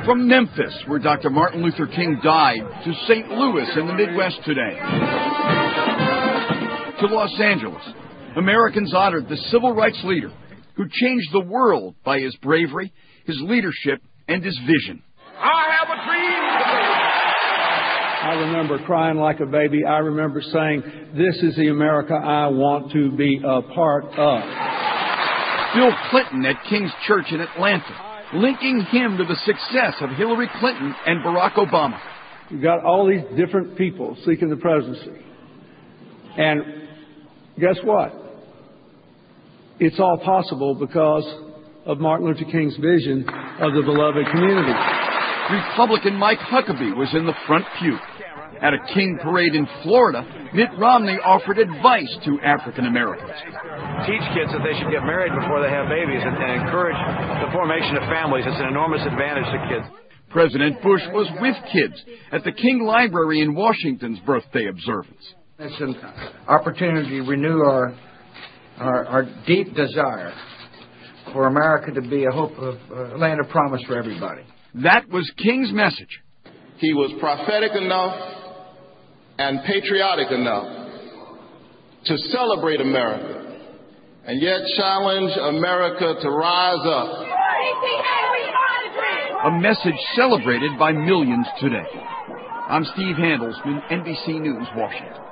From Memphis, where Dr. Martin Luther King died, to St. Louis in the Midwest today, to Los Angeles, Americans honored the civil rights leader who changed the world by his bravery, his leadership, and his vision. I have a dream today. I remember crying like a baby. I remember saying, this is the America I want to be a part of. Bill Clinton at King's Church in Atlanta, linking him to the success of Hillary Clinton and Barack Obama. You've got all these different people seeking the presidency. And guess what? It's all possible because of Martin Luther King's vision of the beloved community. Republican Mike Huckabee was in the front pew. At a King parade in Florida, Mitt Romney offered advice to African Americans. Teach kids that they should get married before they have babies and encourage the formation of families. It's an enormous advantage to kids. President Bush was with kids at the King Library in Washington's birthday observance. It's an opportunity to renew our deep desire for America to be a land of promise for everybody. That was King's message. He was prophetic enough and patriotic enough to celebrate America and yet challenge America to rise up. A message celebrated by millions today. I'm Steve Handelsman, NBC News, Washington.